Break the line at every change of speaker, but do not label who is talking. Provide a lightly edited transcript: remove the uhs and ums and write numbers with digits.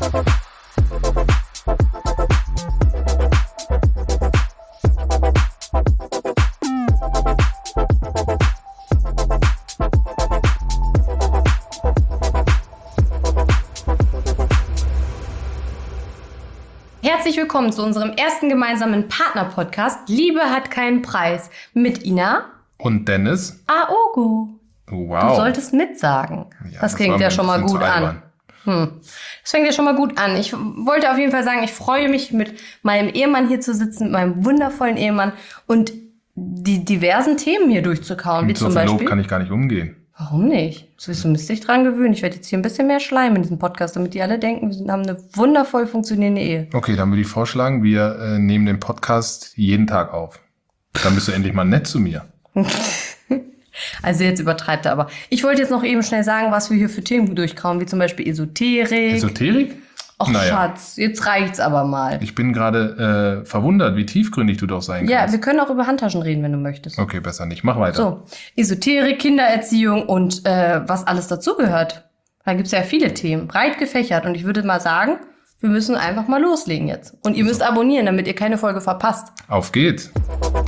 Herzlich willkommen zu unserem ersten gemeinsamen Partner-Podcast Liebe hat keinen Preis mit Ina
und Dennis.
Aogo.
Wow.
Du solltest mitsagen.
Ja,
das klingt ja schon mal gut an. Das fängt ja schon mal gut an. Ich wollte auf jeden Fall sagen, ich freue mich, mit meinem Ehemann hier zu sitzen, mit meinem wundervollen Ehemann und die diversen Themen hier durchzukauen.
Mit
wie
so
zum
viel
Beispiel.
Lob kann ich gar nicht umgehen.
Warum nicht? Du müsst dich dran gewöhnen. Ich werde jetzt hier ein bisschen mehr schleimen in diesem Podcast, damit die alle denken, wir haben eine wundervoll funktionierende Ehe.
Okay, dann würde ich vorschlagen, wir nehmen den Podcast jeden Tag auf. Dann bist du endlich mal nett zu mir.
Also jetzt übertreibt er aber. Ich wollte jetzt noch eben schnell sagen, was wir hier für Themen durchkauen, wie zum Beispiel Esoterik.
Esoterik?
Och, Schatz, jetzt reicht's aber mal.
Ich bin gerade verwundert, wie tiefgründig du doch sein kannst.
Ja, wir können auch über Handtaschen reden, wenn du möchtest.
Okay, besser nicht. Mach weiter.
So, Esoterik, Kindererziehung und was alles dazugehört. Da gibt's ja viele Themen, breit gefächert. Und ich würde mal sagen, wir müssen einfach mal loslegen jetzt. Und ihr müsst abonnieren, damit ihr keine Folge verpasst.
Auf geht's.